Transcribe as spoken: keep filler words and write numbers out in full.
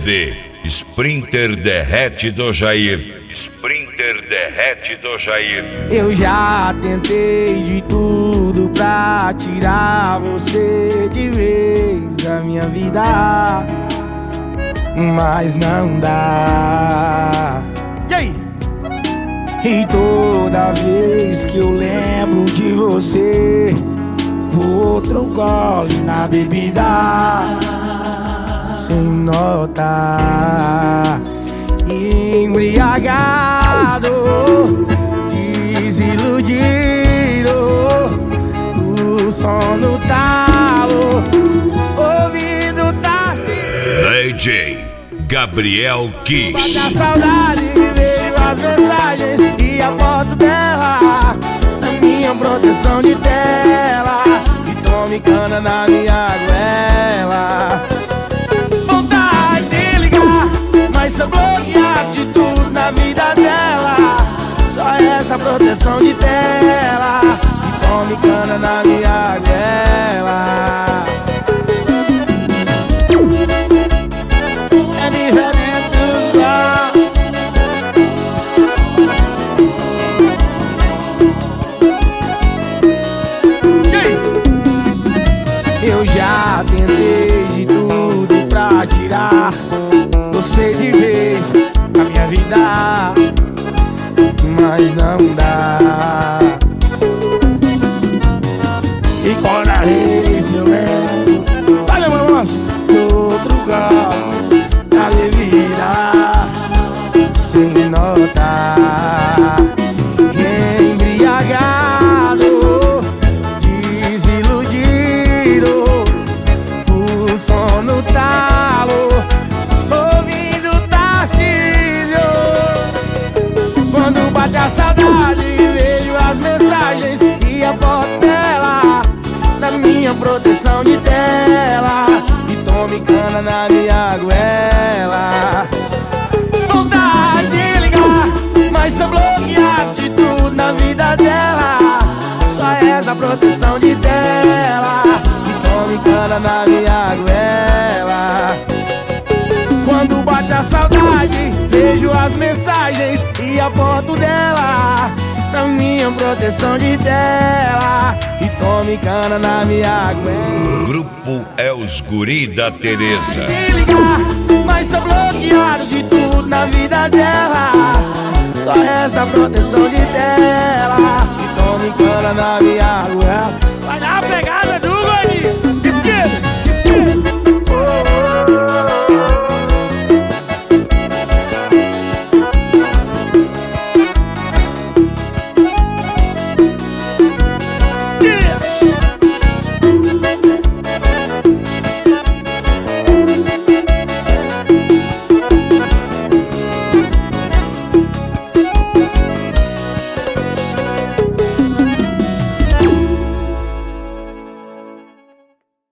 de Sprinter Derrete do Jair. Sprinter Derrete do Jair. Eu já tentei de tudo pra tirar você de vez da minha vida, mas não dá. E aí? E toda vez que eu lembro de você, vou outro gole na bebida, sem notar. Embriagado, desiludido, o sono talo, ouvido tá assim. D J Gabriel Kiss. Bate a saudade, veio as mensagens e a foto dela na minha proteção de tela, e tome cana na minha goela. Vontade de ligar, mas sou bloqueado de tudo na vida dela. Só essa proteção de tela, e tome cana na minha goela. É diferente dos igual. Eu já tentei de tudo pra tirar você de vez da minha vida, mas não dá. E cada vez eu lembro, olha meu moço, do outro carro da bebida, sem notar. Embriagado, desiludido, o sono talo, ouvindo Tarcísio. Quando bate a saudade, vejo as mensagens e a foto dela na minha proteção de tela, e tome cana na minha goela. Vontade de ligar, mas sou bloqueado de tudo na vida dela. Só essa proteção de tela, e tome cana na minha goela. Quando bate a saudade, vejo as mensagens e a foto dela na minha proteção de tela, e tome cana na minha goela. Grupo é os Guri da Teresa. De ligar, mas sou bloqueado de tudo na vida dela. Só resta proteção de tela, e tome cana na minha goela. Vai dar uma pegada.